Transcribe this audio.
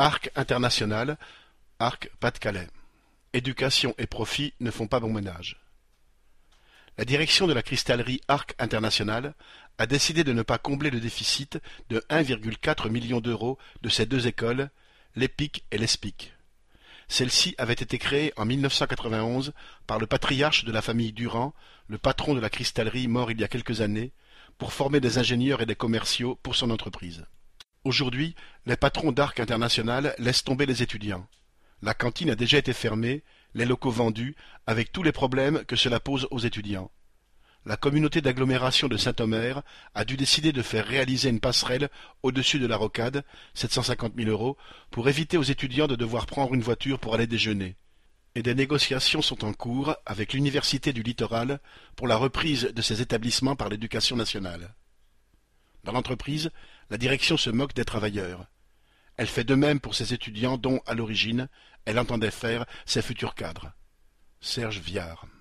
Arc International, Arc Pas-de-Calais. Éducation et profit ne font pas bon ménage. La direction de la cristallerie Arc International a décidé de ne pas combler le déficit de 1,4 million d'euros de ces deux écoles, l'EPIC et l'ESPIC. Celle-ci avait été créée en 1991 par le patriarche de la famille Durand, le patron de la cristallerie mort il y a quelques années, pour former des ingénieurs et des commerciaux pour son entreprise. Aujourd'hui, les patrons d'Arc International laissent tomber les étudiants. La cantine a déjà été fermée, les locaux vendus, avec tous les problèmes que cela pose aux étudiants. La communauté d'agglomération de Saint-Omer a dû décider de faire réaliser une passerelle au-dessus de la rocade, 750 000 €, pour éviter aux étudiants de devoir prendre une voiture pour aller déjeuner. Et des négociations sont en cours avec l'Université du Littoral pour la reprise de ces établissements par l'Éducation nationale. Dans l'entreprise, la direction se moque des travailleurs. Elle fait de même pour ses étudiants dont, à l'origine, elle entendait faire ses futurs cadres. Serge Viard.